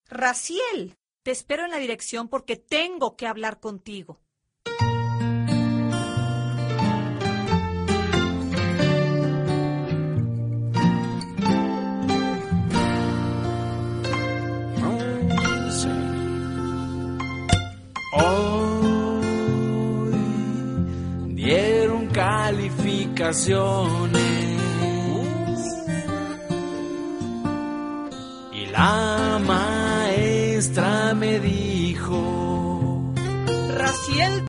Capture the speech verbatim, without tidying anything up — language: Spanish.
Raciel, te espero en la dirección porque tengo que hablar contigo. Hoy dieron calificaciones y la maestra me dijo: Raciel,